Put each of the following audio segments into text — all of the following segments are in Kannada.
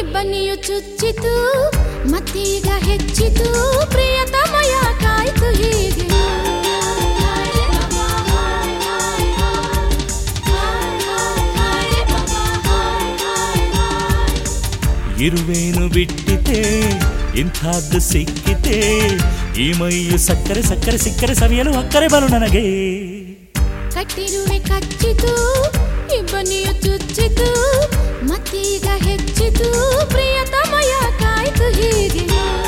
ಇಬ್ಬನಿಯು ಚುಚ್ಚಿತು ಮತ್ತೀಗ ಹೆಚ್ಚಿತು ಪ್ರಿಯತಮಯ ಕಾಯ್ತು ಹೀಗೆ ಇರುವೇನು ಬಿಟ್ಟಿತೆ ಇಂಥದ್ದು ಸಿಕ್ಕಿತೆ ಈ ಮೈಯು ಸಕ್ಕರೆ ಸಕ್ಕರೆ ಸಿಕ್ಕರೆ ಸವಿಯಲು ಅಕ್ಕರೆ ಬಲು ನನಗೆ ಕಟ್ಟಿರುವೆ ಕಚ್ಚಿತು ಇಬ್ಬನಿಯು ಚುಚ್ಚಿತು ಮತ್ತೀಗ ಹೆಚ್ಚಿತು ಪ್ರಿಯತಮಯ ಕಾಯ್ತು ಹೀಗೆ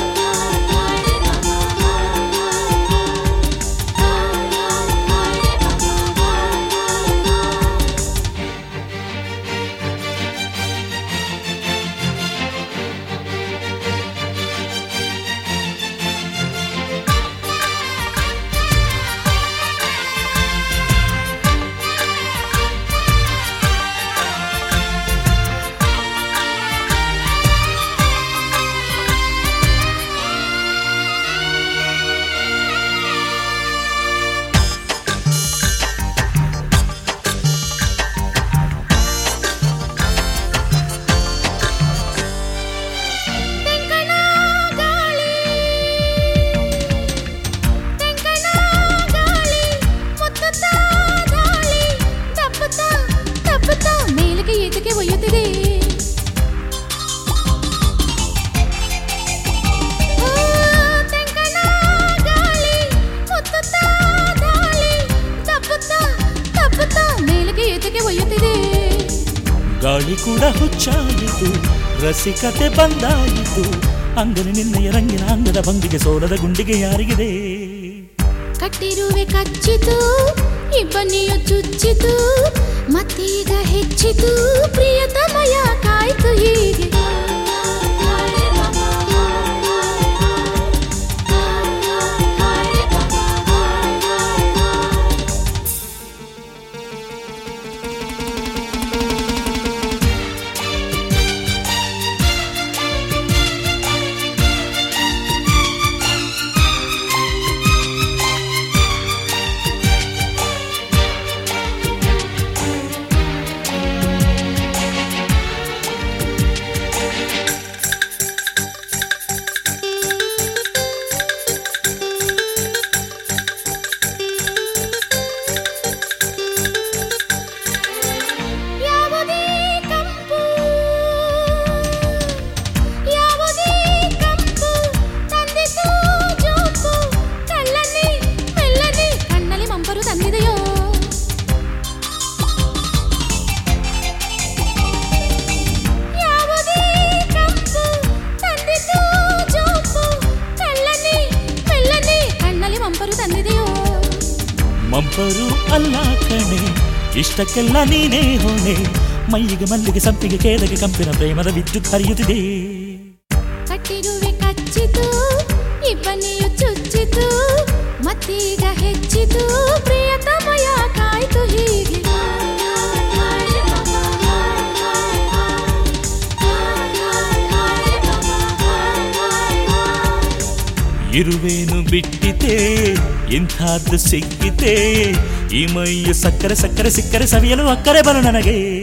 ಗಾಳಿ ಕೂಡ ಹುಚ್ಚಾಯಿತು ರಸಿಕತೆ ಬಂದಾಯಿತು ಅಂಗನ ನಿನ್ನೆಯ ರಂಗಿನ ಅಂಗದ ಭಂಗಿಗೆ ಸೋಲದ ಗುಂಡಿಗೆ ಯಾರಿಗಿದೆ ಕಟ್ಟಿರುವೆ ಕಚ್ಚಿತು ಇಬ್ಬನಿಯು ಚುಚ್ಚಿತು ಮತ್ತೀಗ ಹೆಚ್ಚಿತು ಪ್ರಿಯತಮಯ ಕಾಯ್ತು ಹೀಗೆ ಮಂಪರು ಅಲ್ಲ ಕಣೆ ಇಷ್ಟಕ್ಕೆಲ್ಲ ನೀನೇ ಹೋನೆ ಮೈಯಿಗೆ ಮಲ್ಲಿಗೆ ಸಂಪಿಗೆ ಕೇದಗೆ ಕಂಪಿನ ಪ್ರೇಮದ ವಿದ್ಯುತ್ ಹರಿಯುತ್ತಿದೆ ಕಟ್ಟಿರುವೆ ಕಚ್ಚಿತು ಇಬ್ಬನಿಯು ಚುಚ್ಚಿತು ಮತ್ತೀಗ ಹೆಚ್ಚಿತು ಪ್ರಿಯತಮಯ ಕಾಯ್ತು ಹೀಗೆ ಇರುವೇನು ಬಿಟ್ಟಿತೆ ಇಂಥದ್ದು ಸಿಕ್ಕಿತೆ ಈ ಮೈಯು ಸಕ್ಕರೆ ಸಕ್ಕರೆ ಸಿಕ್ಕರೆ ಸವಿಯಲು ಅಕ್ಕರೆ ಬಲು ನನಗೆ